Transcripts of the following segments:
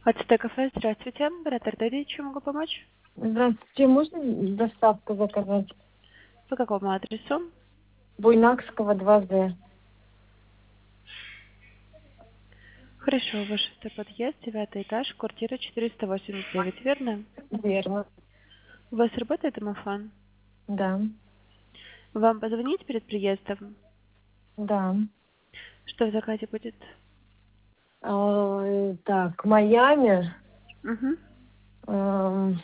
АЦТ кафе, здравствуйте. Оператор Дэдди, чем могу помочь? Здравствуйте, можно доставку заказать? По какому адресу? Буйнакского, 2З. Хорошо, ваш подъезд, 9 этаж, квартира 489, верно? Верно. У вас работает домофон? Да. Вам позвонить перед приездом? Да. Что в заказе будет? Так, Майами. Угу. эм,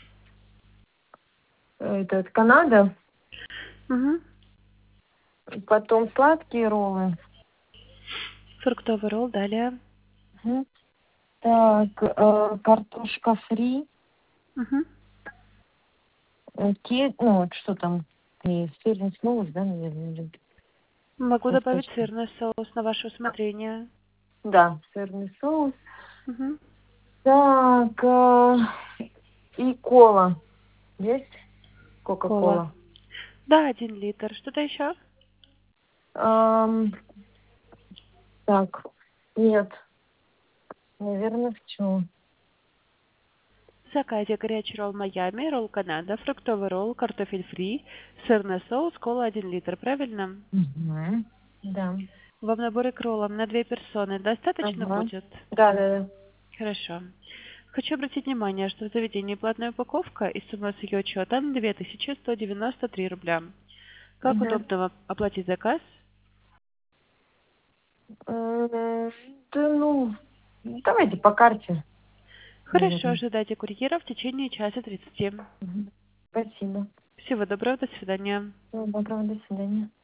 Этот, Канада. Угу. Потом сладкие роллы. Фруктовый ролл, далее. Мгм. Так, картошка фри. Угу. Ну, вот что там? И сырный соус, да, наверное? Могу Сейчас добавить точно. сырный соус на ваше усмотрение. Да, сырный соус. Угу. Так, и кола. Есть? Кола. Кока-кола. Да, 1 литр. Что-то еще? Ам, Так, нет, наверное, все. В заказе горячий ролл Майами, ролл Канада, фруктовый ролл, картофель фри, сырный соус, кола 1 литр, правильно? Угу. Да. Вам наборы к роллам на 2 персоны достаточно Ага. будет? Да, да, да. Хорошо. Хочу обратить внимание, что в заведении платная упаковка и сумма с ее учетом 2193 рубля. Как Угу. удобно вам оплатить заказ? Да, ну, давайте по карте, Хорошо, наверное. ожидайте курьера в течение часа 30. Мгм. Спасибо. Всего доброго, до свидания. Всего доброго, до свидания.